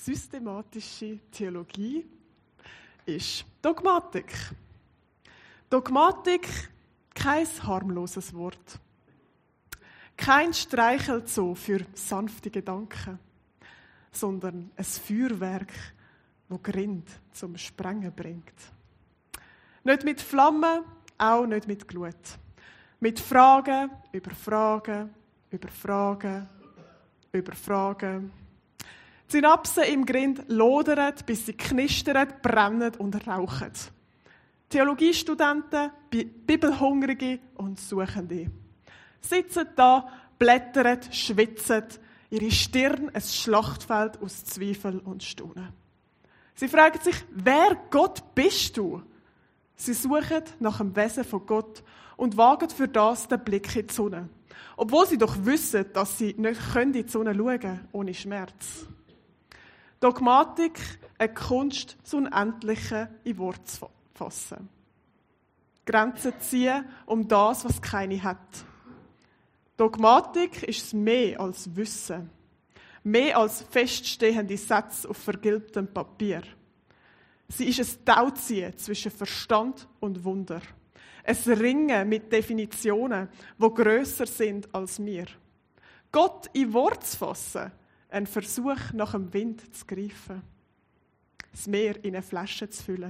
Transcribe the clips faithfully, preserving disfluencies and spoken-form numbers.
systematische Theologie ist Dogmatik. Dogmatik, kein harmloses Wort. Kein Streichelzoo für sanfte Gedanken, sondern ein Feuerwerk, das Grind zum Sprengen bringt. Nicht mit Flammen, auch nicht mit Glut. Mit Fragen über Fragen, über Fragen, über Fragen. Die Synapsen im Grind lodern, bis sie knistern, brennen und rauchen. Theologiestudenten, Bibelhungrige und Suchende sitzen da, blättern, schwitzen, ihre Stirn ein Schlachtfeld aus Zweifel und Staunen. Sie fragen sich, wer Gott bist du? Sie suchen nach dem Wesen von Gott und wagen für das den Blick in die Sonne. Obwohl sie doch wissen, dass sie nicht in die Sonne schauen können, ohne Schmerz. Dogmatik, eine Kunst, das Unendliche in Worte zu fassen. Grenzen ziehen um das, was keine hat. Dogmatik ist mehr als Wissen. Mehr als feststehende Sätze auf vergilbtem Papier. Sie ist ein Tauziehen zwischen Verstand und Wunder. Ein Ringen mit Definitionen, die grösser sind als wir. Gott in Worte zu fassen, ein Versuch nach dem Wind zu greifen. Das Meer in eine Flasche zu füllen.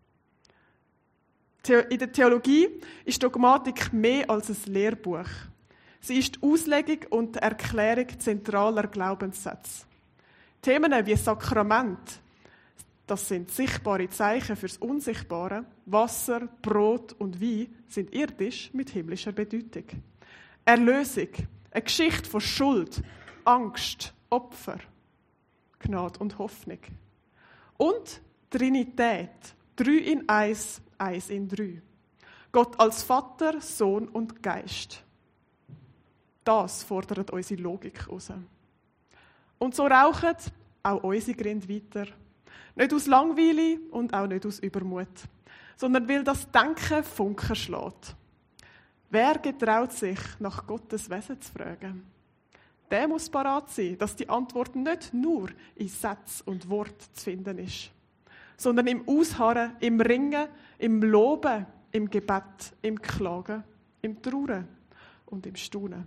In der Theologie ist Dogmatik mehr als ein Lehrbuch. Sie ist die Auslegung und die Erklärung zentraler Glaubenssätze. Themen wie Sakrament, das sind sichtbare Zeichen fürs Unsichtbare. Wasser, Brot und Wein sind irdisch mit himmlischer Bedeutung. Erlösung, eine Geschichte von Schuld, Angst, Opfer, Gnade und Hoffnung. Und Trinität, drei in eins, eins in drei. Gott als Vater, Sohn und Geist. Das fordert unsere Logik heraus. Und so rauchen auch unsere Grinde weiter. Nicht aus Langweile und auch nicht aus Übermut, sondern weil das Denken Funken schlägt. Wer getraut sich, nach Gottes Wesen zu fragen? Der muss parat sein, dass die Antwort nicht nur in Sätzen und Worten zu finden ist, sondern im Ausharren, im Ringen, im Loben, im Gebet, im Klagen, im Trauern und im Staunen.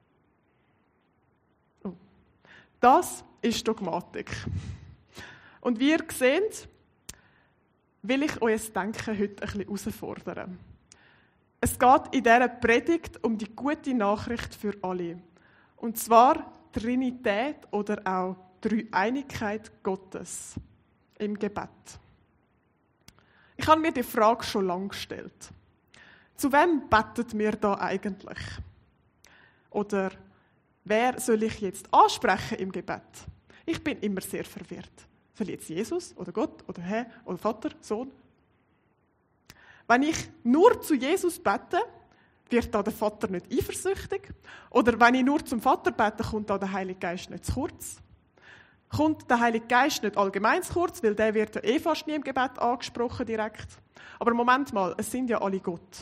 Oh. Das ist Dogmatik. Und wie ihr seht, will ich euer Denken heute ein bisschen herausfordern. Es geht in dieser Predigt um die gute Nachricht für alle. Und zwar Trinität oder auch Dreieinigkeit Gottes im Gebet. Ich habe mir die Frage schon lange gestellt. Zu wem betet mir da eigentlich? Oder wer soll ich jetzt ansprechen im Gebet? Ich bin immer sehr verwirrt. Soll ich jetzt Jesus oder Gott oder Herr oder Vater, Sohn? Wenn ich nur zu Jesus bete, wird da der Vater nicht eifersüchtig? Oder wenn ich nur zum Vater bete, kommt da der Heilige Geist nicht zu kurz? Kommt der Heilige Geist nicht allgemein zu kurz, weil der wird ja eh fast nie im Gebet angesprochen direkt. Aber Moment mal, es sind ja alle Gott.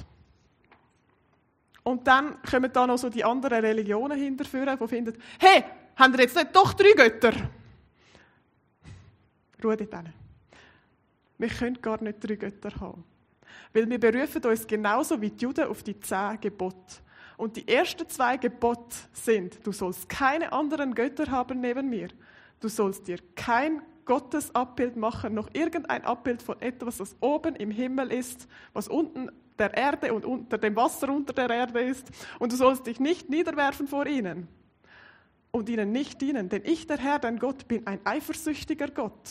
Und dann kommen da noch so die anderen Religionen hinterführen, die finden, hey, haben wir jetzt nicht doch drei Götter? Ruhe dort hin. Wir können gar nicht drei Götter haben. Weil wir berufen uns genauso wie die Juden auf die zehn Gebote. Und die ersten zwei Gebote sind, du sollst keine anderen Götter haben neben mir. Du sollst dir kein Gottesabbild machen, noch irgendein Abbild von etwas, was oben im Himmel ist, was unten der Erde und unter dem Wasser unter der Erde ist. Und du sollst dich nicht niederwerfen vor ihnen und ihnen nicht dienen, denn ich, der Herr, dein Gott, bin ein eifersüchtiger Gott.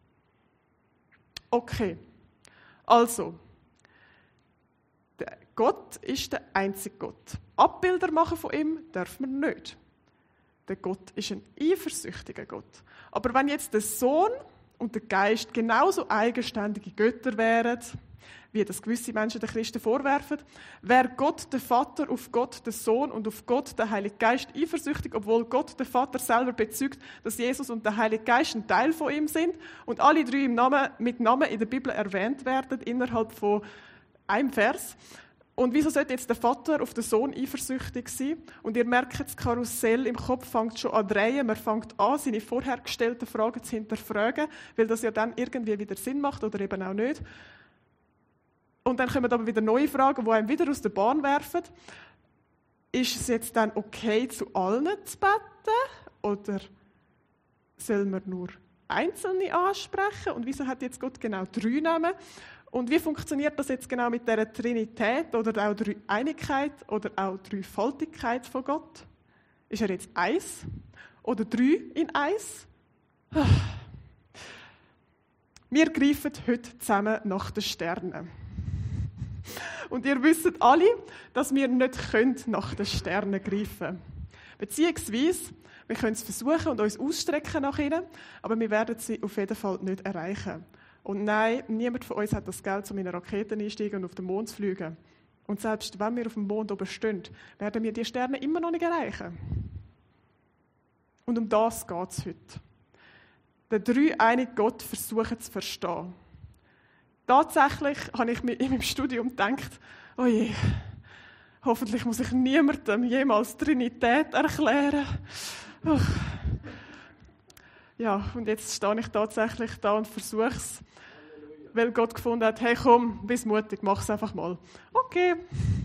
Okay, also, der Gott ist der einzige Gott. Abbilder machen von ihm dürfen wir nicht. Der Gott ist ein eifersüchtiger Gott. Aber wenn jetzt der Sohn und der Geist genauso eigenständige Götter wären, wie das gewisse Menschen den Christen vorwerfen, wäre Gott der Vater auf Gott der Sohn und auf Gott der Heilige Geist eifersüchtig, obwohl Gott der Vater selber bezeugt, dass Jesus und der Heilige Geist ein Teil von ihm sind und alle drei im Namen, mit Namen in der Bibel erwähnt werden, innerhalb von einem Vers. Und wieso sollte jetzt der Vater auf den Sohn eifersüchtig sein? Und ihr merkt, das Karussell im Kopf fängt schon an zu drehen. Man fängt an, seine vorher gestellten Fragen zu hinterfragen, weil das ja dann irgendwie wieder Sinn macht oder eben auch nicht. Und dann kommen aber wieder neue Fragen, die einem wieder aus der Bahn werfen. Ist es jetzt dann okay, zu allen zu beten? Oder soll man nur Einzelne ansprechen? Und wieso hat jetzt Gott genau drei Namen? Und wie funktioniert das jetzt genau mit dieser Trinität oder auch Dreieinigkeit oder auch Dreifaltigkeit von Gott? Ist er jetzt eins oder drei in eins? Wir greifen heute zusammen nach den Sternen. Und ihr wisst alle, dass wir nicht nach den Sternen greifen können. Beziehungsweise, wir können es versuchen und uns ausstrecken nach ihnen, aber wir werden sie auf jeden Fall nicht erreichen. Und nein, niemand von uns hat das Geld, um in eine Rakete einzusteigen und auf den Mond zu fliegen. Und selbst wenn wir auf dem Mond oben stehen, werden wir die Sterne immer noch nicht erreichen. Und um das geht es heute. Den dreieinigen Gott versuchen zu verstehen. Tatsächlich habe ich mir in meinem Studium gedacht, oh je, hoffentlich muss ich niemandem jemals Trinität erklären. Uch. Ja, und jetzt stehe ich tatsächlich da und versuche es, weil Gott gefunden hat, hey komm, bist mutig, mach es einfach mal. Okay.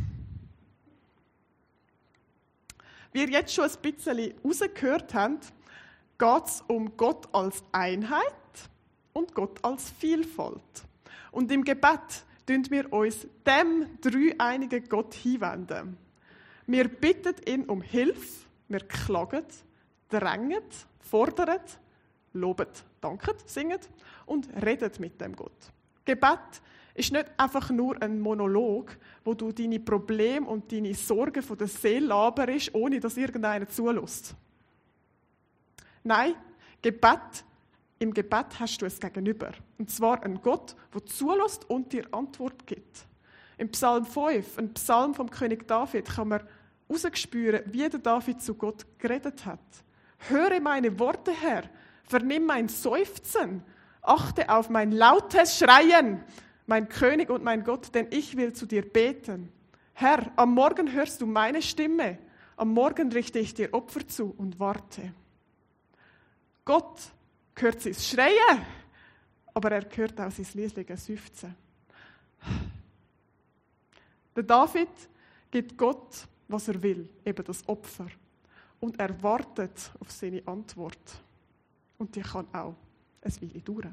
Wie ihr jetzt schon ein bisschen rausgehört habt, geht es um Gott als Einheit und Gott als Vielfalt. Und im Gebet tun wir uns dem dreieinigen Gott hinwenden. Wir bitten ihn um Hilfe, wir klagen, drängen, fordern, loben, danken, singen und reden mit dem Gott. Gebet ist nicht einfach nur ein Monolog, wo du deine Probleme und deine Sorgen von der Seele laberst, ohne dass irgendeiner zulässt. Nein, Gebet, im Gebet hast du es gegenüber. Und zwar ein Gott, der zulässt und dir Antwort gibt. Im Psalm fünf, ein Psalm vom König David, kann man herausspüren, wie der David zu Gott geredet hat. Höre meine Worte, Herr, vernimm mein Seufzen, achte auf mein lautes Schreien, mein König und mein Gott, denn ich will zu dir beten. Herr, am Morgen hörst du meine Stimme, am Morgen richte ich dir Opfer zu und warte. Gott hört sein Schreien, aber er hört auch sein leisliches Seufzen. Der David gibt Gott, was er will, eben das Opfer. Und er wartet auf seine Antwort. Und die kann auch eine Weile dauern.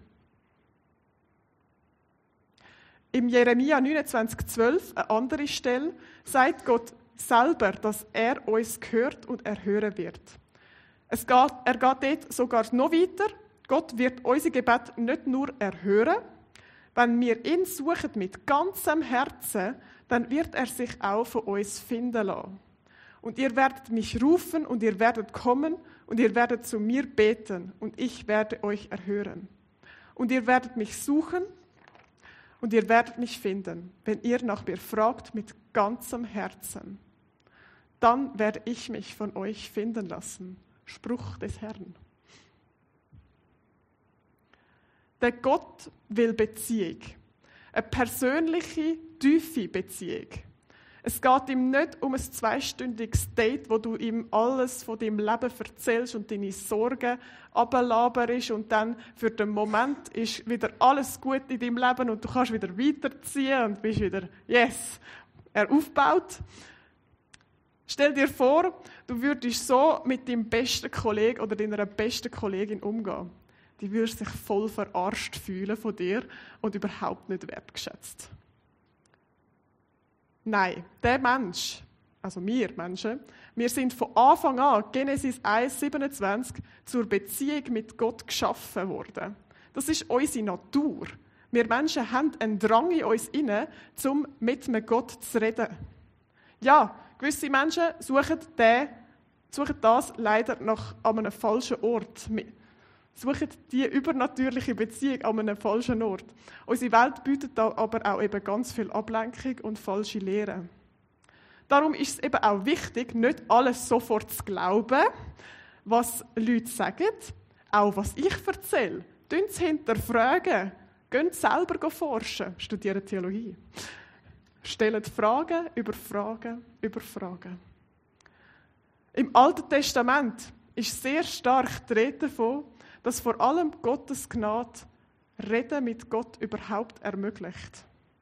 Im Jeremia neunundzwanzig zwölf, eine andere Stelle, sagt Gott selber, dass er uns hört und erhören wird. Es geht, er geht dort sogar noch weiter. Gott wird unser Gebet nicht nur erhören. Wenn wir ihn suchen mit ganzem Herzen, dann wird er sich auch von uns finden lassen. Und ihr werdet mich rufen und ihr werdet kommen und ihr werdet zu mir beten und ich werde euch erhören. Und ihr werdet mich suchen und ihr werdet mich finden, wenn ihr nach mir fragt mit ganzem Herzen. Dann werde ich mich von euch finden lassen. Spruch des Herrn. Der Gott will Beziehung. Eine persönliche, tiefe Beziehung. Es geht ihm nicht um ein zweistündiges Date, wo du ihm alles von deinem Leben erzählst und deine Sorgen ablaberst und dann für den Moment ist wieder alles gut in deinem Leben und du kannst wieder weiterziehen und bist wieder, yes, er aufbaut. Stell dir vor, du würdest so mit deinem besten Kollegen oder deiner besten Kollegin umgehen. Die würde sich voll verarscht fühlen von dir und überhaupt nicht wertgeschätzt. Nein, der Mensch, also wir Menschen, wir sind von Anfang an, Genesis eins siebenundzwanzig, zur Beziehung mit Gott geschaffen worden. Das ist unsere Natur. Wir Menschen haben einen Drang in uns inne, um mit einem Gott zu reden. Ja, gewisse Menschen suchen, den, suchen das leider nach an einem falschen Ort. Suchen die übernatürliche Beziehung an einem falschen Ort. Unsere Welt bietet da aber auch eben ganz viel Ablenkung und falsche Lehren. Darum ist es eben auch wichtig, nicht alles sofort zu glauben, was Leute sagen, auch was ich erzähle. Hinterfragen, gehen selber forschen, studieren Theologie. stellen Fragen über Fragen über Fragen. Im Alten Testament ist sehr stark die Rede davon, dass vor allem Gottes Gnade Reden mit Gott überhaupt ermöglicht.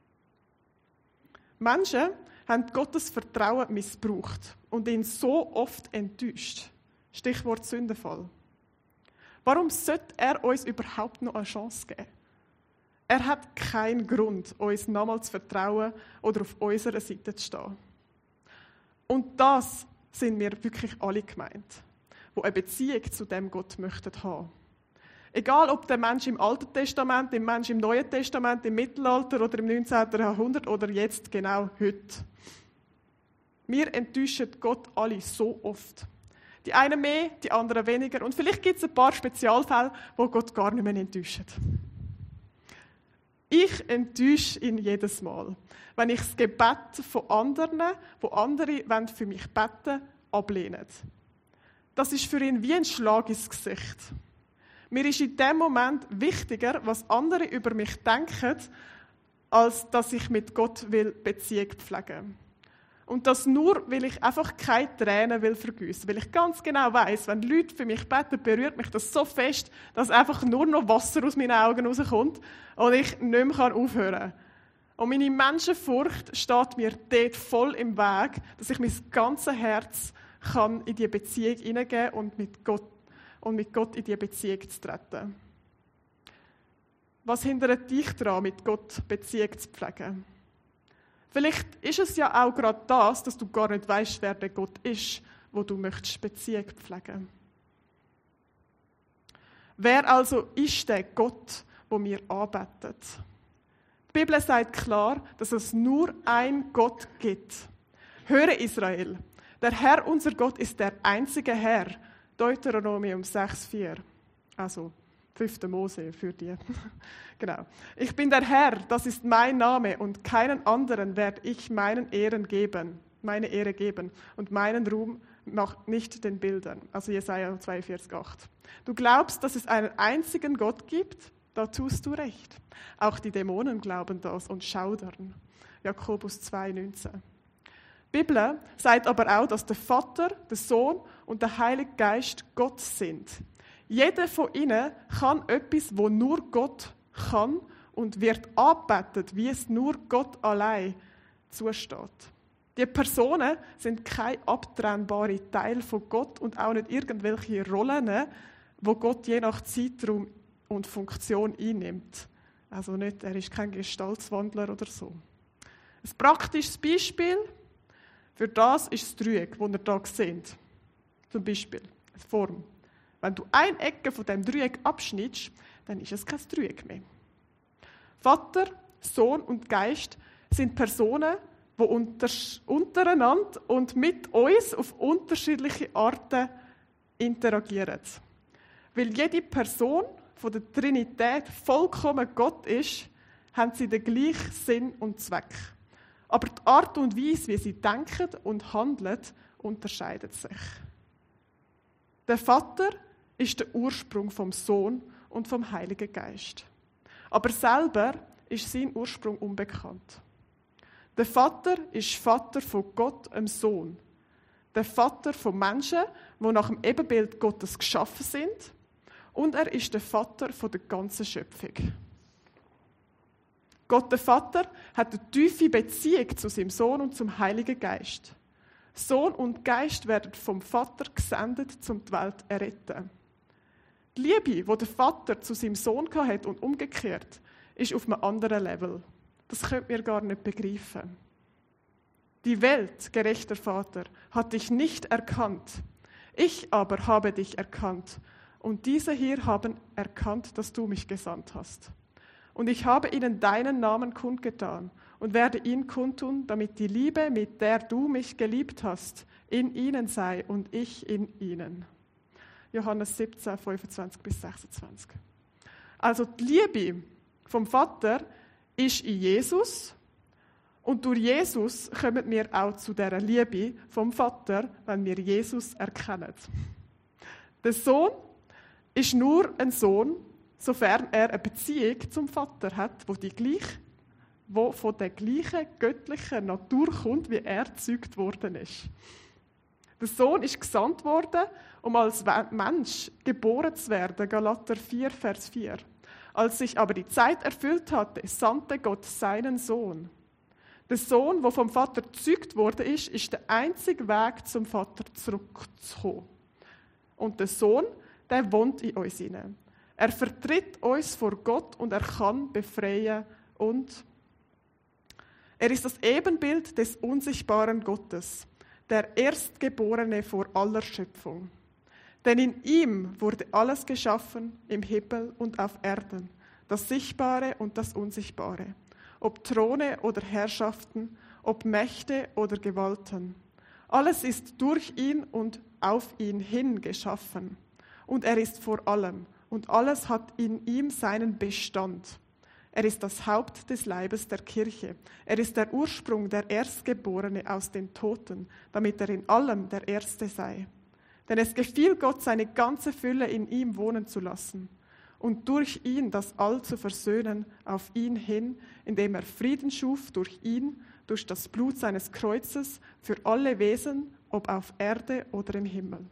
Menschen haben Gottes Vertrauen missbraucht und ihn so oft enttäuscht. Stichwort Sündenfall. Warum sollte er uns überhaupt noch eine Chance geben? Er hat keinen Grund, uns nochmals zu vertrauen oder auf unserer Seite zu stehen. Und das sind wir wirklich alle gemeint, die eine Beziehung zu dem Gott möchten haben. Egal, ob der Mensch im Alten Testament, der Mensch im Neuen Testament, im Mittelalter oder im neunzehnten Jahrhundert oder jetzt genau heute. Wir enttäuschen Gott alle so oft. Die einen mehr, die anderen weniger. Und vielleicht gibt es ein paar Spezialfälle, wo Gott gar nicht mehr enttäuscht. Ich enttäusche ihn jedes Mal, wenn ich das Gebet von anderen, wo andere für mich beten, ablehnen. Das ist für ihn wie ein Schlag ins Gesicht. Mir ist in dem Moment wichtiger, was andere über mich denken, als dass ich mit Gott will Beziehung pflegen will. Und das nur, weil ich einfach keine Tränen will vergießen. Weil ich ganz genau weiss, wenn Leute für mich beten, berührt mich das so fest, dass einfach nur noch Wasser aus meinen Augen rauskommt und ich nicht mehr aufhören kann. Und meine Menschenfurcht steht mir dort voll im Weg, dass ich mein ganzes Herz kann in diese Beziehung hineingeben und mit Gott und mit Gott in diese Beziehung zu treten. Was hindert dich daran, mit Gott Beziehung zu pflegen? Vielleicht ist es ja auch gerade das, dass du gar nicht weißt, wer der Gott ist, wo du möchtest Beziehung pflegen. Wer also ist der Gott, wo wir anbeten? Die Bibel sagt klar, dass es nur einen Gott gibt. Höre Israel, der Herr, unser Gott, ist der einzige Herr. Deuteronomium sechs vier. Also fünfte Mose für die. Genau. Ich bin der Herr, das ist mein Name, und keinen anderen werde ich meinen Ehren geben, meine Ehre geben und meinen Ruhm nach nicht den Bildern. Also Jesaja zweiundvierzig acht. Du glaubst, dass es einen einzigen Gott gibt? Da tust du recht. Auch die Dämonen glauben das und schaudern. Jakobus zwei neunzehn. Die Bibel sagt aber auch, dass der Vater, der Sohn und der Heilige Geist Gott sind. Jeder von ihnen kann etwas, wo nur Gott kann und wird angebetet, wie es nur Gott allein zusteht. Die Personen sind kein abtrennbarer Teil von Gott und auch nicht irgendwelche Rollen, wo Gott je nach Zeitraum und Funktion einnimmt. Also nicht, er ist kein Gestaltswandler oder so. Ein praktisches Beispiel für das ist das Dreieck, das ihr hier seht. Zum Beispiel eine Form. Wenn du eine Ecke von diesem Dreieck abschnittst, dann ist es kein Dreieck mehr. Vater, Sohn und Geist sind Personen, die unter, untereinander und mit uns auf unterschiedliche Arten interagieren. Weil jede Person von der Trinität vollkommen Gott ist, haben sie den gleichen Sinn und Zweck. Aber die Art und Weise, wie sie denken und handeln, unterscheidet sich. Der Vater ist der Ursprung vom Sohn und vom Heiligen Geist. Aber selber ist sein Ursprung unbekannt. Der Vater ist Vater von Gott, dem Sohn. Der Vater von Menschen, die nach dem Ebenbild Gottes geschaffen sind. Und er ist der Vater von der ganzen Schöpfung. Gott, der Vater, hat eine tiefe Beziehung zu seinem Sohn und zum Heiligen Geist. Sohn und Geist werden vom Vater gesendet, um die Welt zu retten. Die Liebe, die der Vater zu seinem Sohn hatte und umgekehrt, ist auf einem anderen Level. Das könnt ihr gar nicht begreifen. Die Welt, gerechter Vater, hat dich nicht erkannt. Ich aber habe dich erkannt. Und diese hier haben erkannt, dass du mich gesandt hast. Und ich habe ihnen deinen Namen kundgetan und werde ihn kundtun, damit die Liebe, mit der du mich geliebt hast, in ihnen sei und ich in ihnen. Johannes siebzehn, fünfundzwanzig bis sechsundzwanzig. Also die Liebe vom Vater ist in Jesus und durch Jesus kommen wir auch zu dieser Liebe vom Vater, wenn wir Jesus erkennen. Der Sohn ist nur ein Sohn, sofern er eine Beziehung zum Vater hat, wo die gleich wo von der gleichen göttlichen Natur kommt, wie er gezeugt worden ist. Der Sohn ist gesandt worden, um als Mensch geboren zu werden, Galater vier, Vers vier. Als sich aber die Zeit erfüllt hatte, sandte Gott seinen Sohn. Der Sohn, der vom Vater gezeugt worden ist, ist der einzige Weg, zum Vater zurückzukommen. Und der Sohn, der wohnt in uns hinein. Er vertritt uns vor Gott und er kann befreien und er ist das Ebenbild des unsichtbaren Gottes, der Erstgeborene vor aller Schöpfung. Denn in ihm wurde alles geschaffen, im Himmel und auf Erden, das Sichtbare und das Unsichtbare, ob Throne oder Herrschaften, ob Mächte oder Gewalten. Alles ist durch ihn und auf ihn hin geschaffen. Und er ist vor allem, und alles hat in ihm seinen Bestand. Er ist das Haupt des Leibes der Kirche. Er ist der Ursprung, der Erstgeborene aus den Toten, damit er in allem der Erste sei. Denn es gefiel Gott, seine ganze Fülle in ihm wohnen zu lassen und durch ihn das All zu versöhnen auf ihn hin, indem er Frieden schuf durch ihn, durch das Blut seines Kreuzes, für alle Wesen, ob auf Erde oder im Himmel.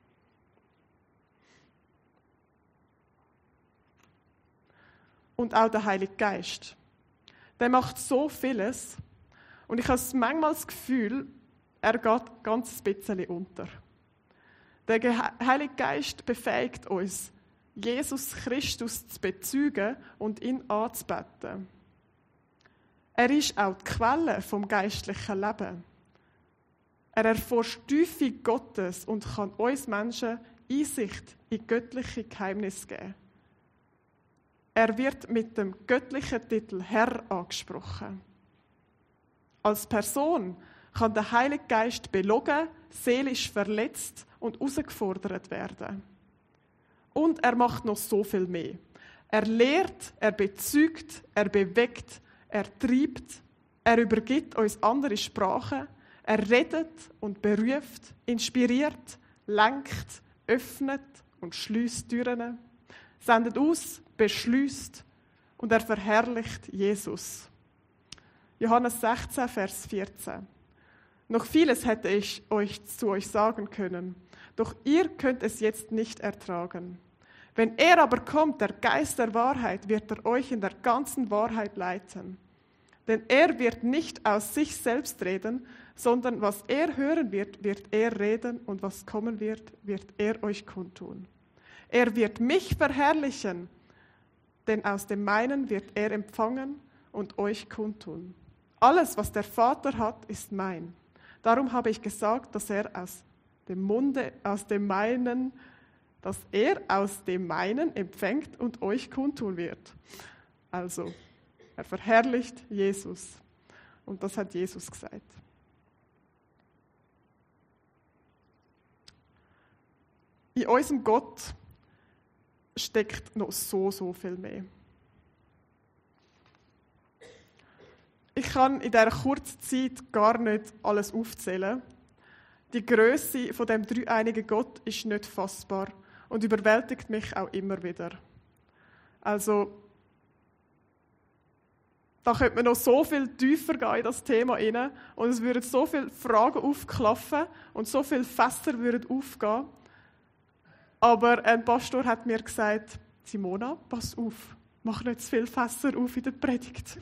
Und auch der Heilige Geist. Der macht so vieles und ich habe manchmal das Gefühl, er geht ganz ein bisschen unter. Der Heilige Geist befähigt uns, Jesus Christus zu bezeugen und ihn anzubeten. Er ist auch die Quelle vom geistlichen Leben. Er erforscht die Tiefe Gottes und kann uns Menschen Einsicht in göttliche Geheimnisse geben. Er wird mit dem göttlichen Titel Herr angesprochen. Als Person kann der Heilige Geist belogen, seelisch verletzt und herausgefordert werden. Und er macht noch so viel mehr. Er lehrt, er bezeugt, er bewegt, er treibt, er übergibt uns andere Sprachen, er redet und beruft, inspiriert, lenkt, öffnet und schließt Türen, sendet aus, beschließt und er verherrlicht Jesus. Johannes sechzehn, Vers vierzehn. Noch vieles hätte ich euch zu euch sagen können, doch ihr könnt es jetzt nicht ertragen. Wenn er aber kommt, der Geist der Wahrheit, wird er euch in der ganzen Wahrheit leiten. Denn er wird nicht aus sich selbst reden, sondern was er hören wird, wird er reden und was kommen wird, wird er euch kundtun. Er wird mich verherrlichen, denn aus dem meinen wird er empfangen und euch kundtun. Alles, was der Vater hat, ist mein. Darum habe ich gesagt, dass er aus dem Munde, aus dem meinen, dass er aus dem meinen empfängt und euch kundtun wird. Also, er verherrlicht Jesus. Und das hat Jesus gesagt. In unserem Gott steckt noch so, so viel mehr. Ich kann in dieser kurzen Zeit gar nicht alles aufzählen. Die Grösse von dem dreieinigen Gott ist nicht fassbar und überwältigt mich auch immer wieder. Also, da könnte man noch so viel tiefer gehen in das Thema rein und es würden so viele Fragen aufklaffen und so viele Fässer würden aufgehen. Aber ein Pastor hat mir gesagt, Simona, pass auf, mach nicht zu viele Fässer auf in der Predigt.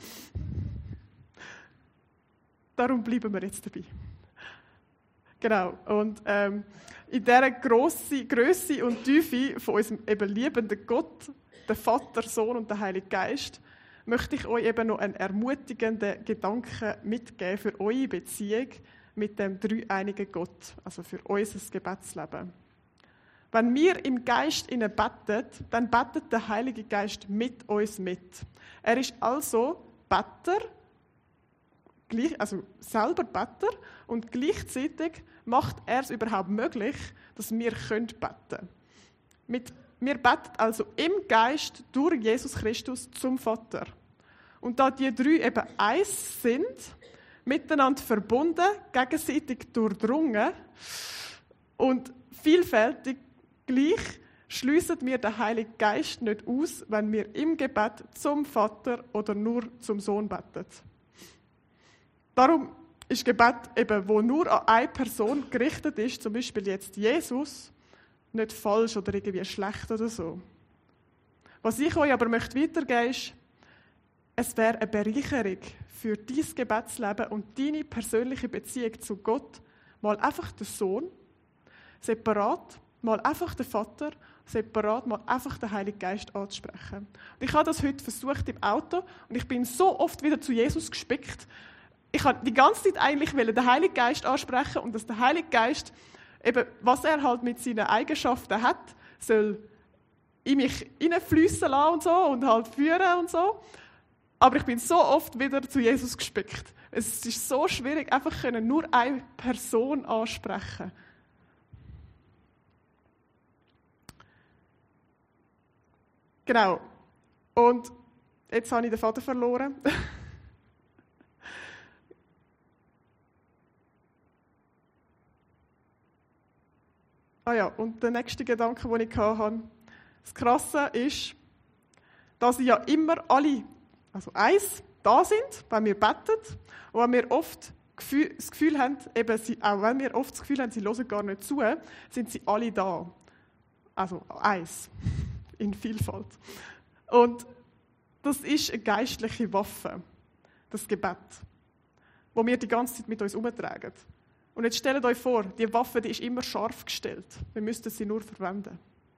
Darum bleiben wir jetzt dabei. Genau. Und ähm, in dieser grossen Grösse und Tiefe von unserem eben liebenden Gott, der Vater, Sohn und der Heilige Geist, möchte ich euch eben noch einen ermutigenden Gedanken mitgeben für eure Beziehung mit dem dreieinigen Gott, also für unser Gebetsleben. Wenn wir im Geist innen beten, dann betet der Heilige Geist mit uns mit. Er ist also Better, also selber Better, und gleichzeitig macht er es überhaupt möglich, dass wir beten können. Mit, wir beten also im Geist durch Jesus Christus zum Vater. Und da die drei eben eins sind, miteinander verbunden, gegenseitig durchdrungen und vielfältig gleich, schliessen wir den Heiligen Geist nicht aus, wenn wir im Gebet zum Vater oder nur zum Sohn beten. Darum ist Gebet, eben, wo nur an eine Person gerichtet ist, zum Beispiel jetzt Jesus, nicht falsch oder irgendwie schlecht oder so. Was ich euch aber möchte weitergeben ist, es wäre eine Bereicherung für dein Gebetsleben und deine persönliche Beziehung zu Gott, mal einfach den Sohn, separat, mal einfach den Vater, separat, mal einfach den Heiligen Geist anzusprechen. Und ich habe das heute versucht im Auto und ich bin so oft wieder zu Jesus gespickt. Ich habe die ganze Zeit eigentlich den Heiligen Geist ansprechen und dass der Heilige Geist, eben, was er halt mit seinen Eigenschaften hat, soll in mich hineinfliessen lassen und so und halt führen und so. Aber ich bin so oft wieder zu Jesus gespickt. Es ist so schwierig, einfach können nur eine Person ansprechen. Genau. Und jetzt habe ich den Vater verloren. Ah ja, und der nächste Gedanke, den ich hatte, das Krasse ist, dass ja immer alle, also eins, da sind, wenn wir beten, und wenn wir oft das Gefühl haben, eben sie, auch wenn wir oft das Gefühl haben, sie hören gar nicht zu, sind sie alle da. Also eins, in Vielfalt. Und das ist eine geistliche Waffe, das Gebet, wo wir die ganze Zeit mit uns herumtragen. Und jetzt stellt euch vor, die Waffe, die ist immer scharf gestellt. Wir müssten sie nur verwenden.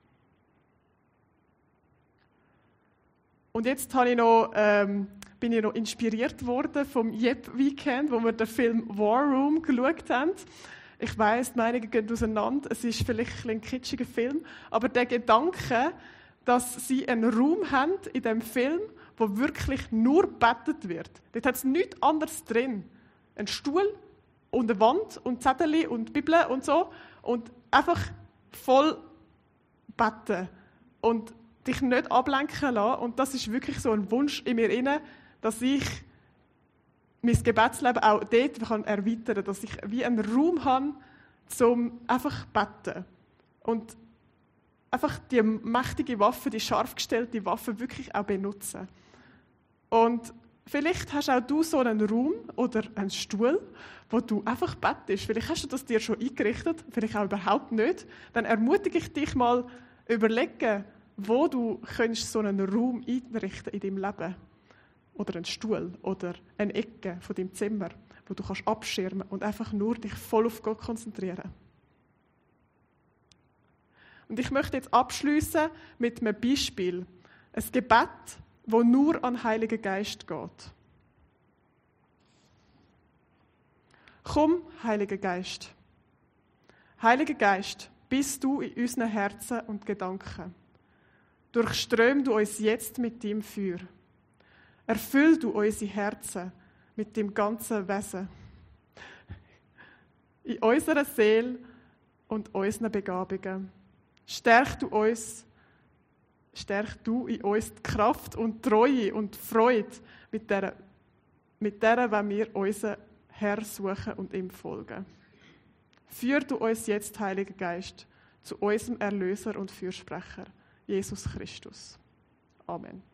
Und jetzt habe ich noch, ähm, bin ich noch inspiriert worden vom Jep-Weekend, wo wir den Film War Room geschaut haben. Ich weiss, die Meinungen gehen auseinander. Es ist vielleicht ein kitschiger Film. Aber der Gedanke, dass sie einen Raum haben in diesem Film, wo wirklich nur gebetet wird. Dort hat es nichts anderes drin. Ein Stuhl und eine Wand und Zettel und Bibel und so. Und einfach voll beten. Und dich nicht ablenken lassen. Und das ist wirklich so ein Wunsch in mir inne, dass ich mein Gebetsleben auch dort kann erweitern kann, dass ich wie einen Raum habe, zum einfach beten. Und einfach die mächtige Waffe, die scharf gestellte Waffe wirklich auch benutzen. Und vielleicht hast auch du so einen Raum oder einen Stuhl, wo du einfach bettest. Vielleicht hast du das dir schon eingerichtet, vielleicht auch überhaupt nicht. Dann ermutige ich dich mal, überlegen, wo du könntest so einen Raum einrichten in deinem Leben. Oder einen Stuhl oder eine Ecke von deinem Zimmer, wo du kannst abschirmen und einfach nur dich voll auf Gott konzentrieren. Und ich möchte jetzt abschließen mit einem Beispiel. Ein Gebet, das nur an den Heiligen Geist geht. Komm, Heiliger Geist. Heiliger Geist, bist du in unseren Herzen und Gedanken. Durchström du uns jetzt mit deinem Feuer. Erfüll du unsere Herzen mit dem ganzen Wesen. In unserer Seele und unseren Begabungen. Stärk du uns, stärk du in uns die Kraft und Treue und Freude, mit der, mit der, wenn wir unseren Herr suchen und ihm folgen. Führ du uns jetzt, Heiliger Geist, zu unserem Erlöser und Fürsprecher, Jesus Christus. Amen.